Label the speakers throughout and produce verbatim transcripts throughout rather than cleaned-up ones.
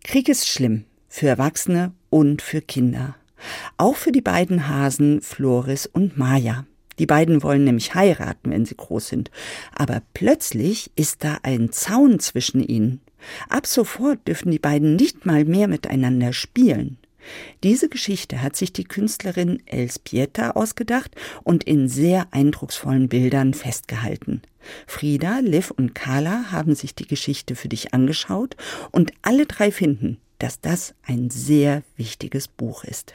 Speaker 1: Krieg ist schlimm, für Erwachsene und für Kinder. Auch für die beiden Hasen Floris und Maja. Die beiden wollen nämlich heiraten, wenn sie groß sind. Aber plötzlich ist da ein Zaun zwischen ihnen. Ab sofort dürfen die beiden nicht mal mehr miteinander spielen. Diese Geschichte hat sich die Künstlerin Elżbieta ausgedacht und in sehr eindrucksvollen Bildern festgehalten. Frieda, Liv und Carla haben sich die Geschichte für dich angeschaut und alle drei finden, dass das ein sehr wichtiges Buch ist.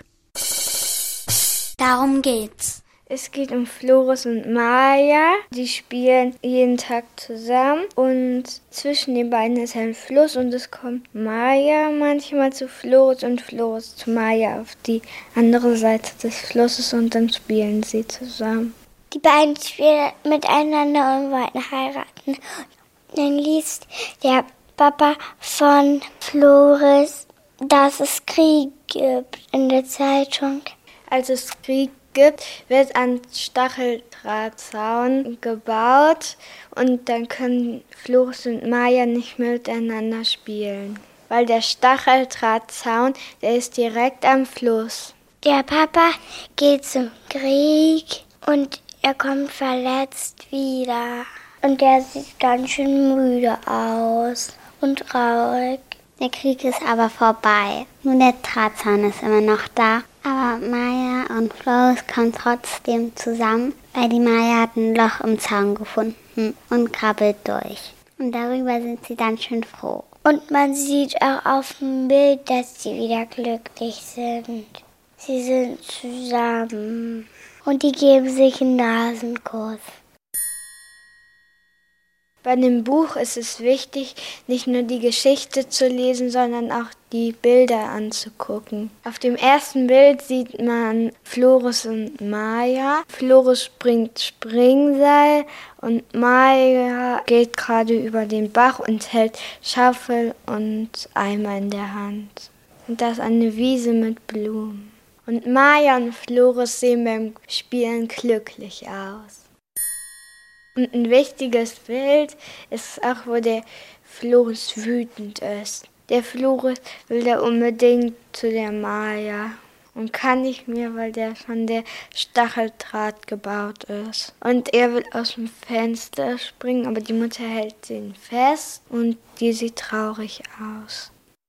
Speaker 2: Darum geht's.
Speaker 3: Es geht um Floris und Maja. Die spielen jeden Tag zusammen und zwischen den beiden ist ein Fluss und es kommt Maja manchmal zu Floris und Floris zu Maja auf die andere Seite des Flusses und dann spielen sie zusammen.
Speaker 2: Die beiden spielen miteinander und wollen heiraten. Dann liest der Papa von Floris, dass es Krieg gibt in der Zeitung.
Speaker 3: Als es Krieg gibt, wird ein Stacheldrahtzaun gebaut und dann können Floris und Maja nicht miteinander spielen. Weil der Stacheldrahtzaun, der ist direkt am Fluss.
Speaker 2: Der Papa geht zum Krieg und er kommt verletzt wieder. Und er sieht ganz schön müde aus und traurig. Der Krieg ist aber vorbei. Nur der Drahtzaun ist immer noch da. Aber Maja und Floris kommen trotzdem zusammen, weil die Maja hat ein Loch im Zaun gefunden und krabbelt durch. Und darüber sind sie dann schön froh. Und man sieht auch auf dem Bild, dass sie wieder glücklich sind. Sie sind zusammen und die geben sich einen Nasenkuss.
Speaker 3: Bei dem Buch ist es wichtig, nicht nur die Geschichte zu lesen, sondern auch die Bilder anzugucken. Auf dem ersten Bild sieht man Floris und Maja. Floris springt Springseil und Maja geht gerade über den Bach und hält Schaufel und Eimer in der Hand. Und das ist eine Wiese mit Blumen. Und Maja und Floris sehen beim Spielen glücklich aus. Und ein wichtiges Bild ist auch, wo der Floris wütend ist. Der Floris will da unbedingt zu der Maja und kann nicht mehr, weil der von der Stacheldraht gebaut ist. Und er will aus dem Fenster springen, aber die Mutter hält ihn fest und die sieht traurig aus.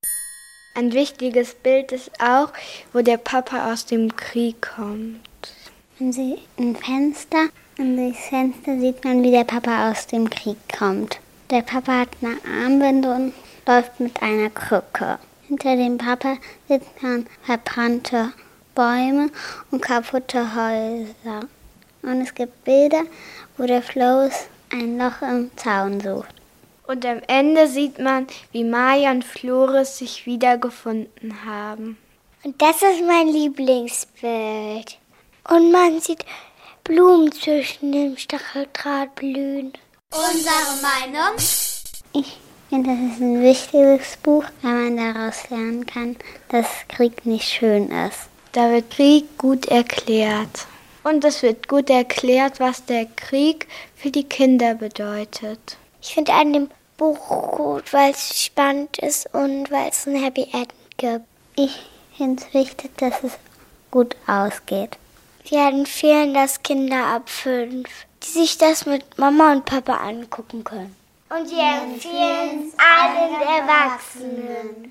Speaker 3: Ein wichtiges Bild ist auch, wo der Papa aus dem Krieg kommt.
Speaker 2: Man sieht ein Fenster und durchs Fenster sieht man, wie der Papa aus dem Krieg kommt. Der Papa hat eine Armbinde und läuft mit einer Krücke. Hinter dem Papa sitzen verbrannte Bäume und kaputte Häuser. Und es gibt Bilder, wo der Floris ein Loch im Zaun sucht.
Speaker 3: Und am Ende sieht man, wie Maja und Floris sich wiedergefunden haben.
Speaker 2: Und das ist mein Lieblingsbild. Und man sieht Blumen zwischen dem Stacheldraht blühen.
Speaker 4: Unsere Meinung?
Speaker 2: Ich finde, das ist ein wichtiges Buch, weil man daraus lernen kann, dass Krieg nicht schön ist.
Speaker 3: Da wird Krieg gut erklärt. Und es wird gut erklärt, was der Krieg für die Kinder bedeutet.
Speaker 2: Ich finde an dem Buch gut, weil es spannend ist und weil es ein Happy End gibt. Ich finde es wichtig, dass es gut ausgeht. Wir empfehlen das Kinder ab fünf, die sich das mit Mama und Papa angucken können.
Speaker 4: Und wir empfehlen es allen Erwachsenen.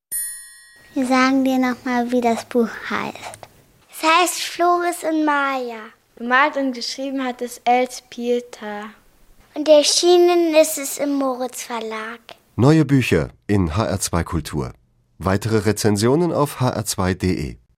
Speaker 2: Wir sagen dir nochmal, wie das Buch heißt. Es heißt Floris und Maja.
Speaker 3: Gemalt und geschrieben hat es Elżbieta.
Speaker 2: Und erschienen ist es im Moritz Verlag.
Speaker 5: Neue Bücher in H R zwei Kultur. Weitere Rezensionen auf h r zwei punkt d e.